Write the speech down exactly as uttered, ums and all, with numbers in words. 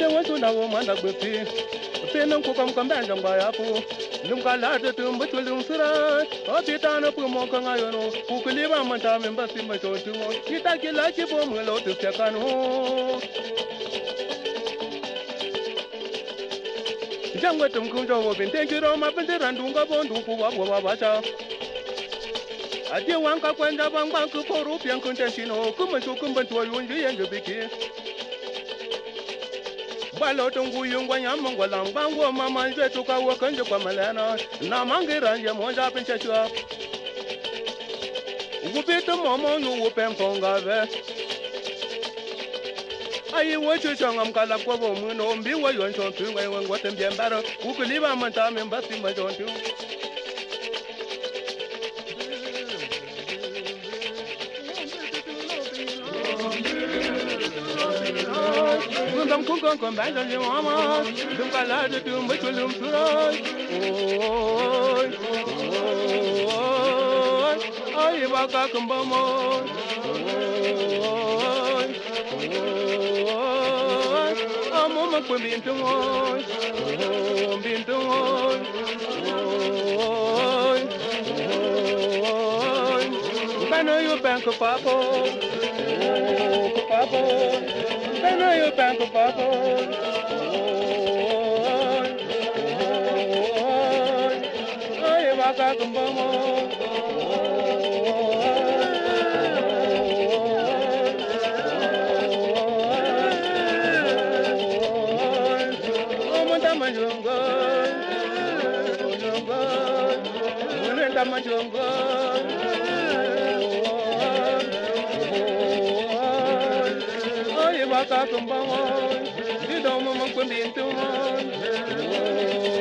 te wasu na wo manda gbepi pe nan ko kam kam ban jang ba ya pu lum ka la de tum bu lum sura o pi ta na pu mo ka nga yo no ku ku li ba man ta men ba si ma to tu mo ki ta ki la ki bo mo lo tu te kan ho jang wa tum ku jo wo bin te ki ro ma bin te ran du ga bon du ku wa wa wa cha adi wan ka kwenda bang bang ku po ru pian kun ten sino ku ma chu kun ban to yun ji yen de biki ba lo tung gu yung gwa nyam mong gwa lang bang wo ma man je tu ka wo kan je kwa malena na mang ge ran ye mo ja pin che chua wu pe to mo mo nu wo pen pong ga ve ai wo chu chang am ka la kwa wo mu no mbi wo yon chon tu ngai wen wo tem bien ba ro ku ku li ba man ta men ba si ma jon tu dum kun kun kun bang jang mama dum ka la de dum ba chulum surai oi oi ai ba ka kum ba mo oi oi amo ma kun bin tu oi bin tu oi oi oi ba no yo bang ko pa po ko pa po I know you're back of Papa. Oh, you're back of Mama. Oh, Madame Jungle. Jungle. Madame Jungle. Baka kumbang, di daw mo magpambintuman.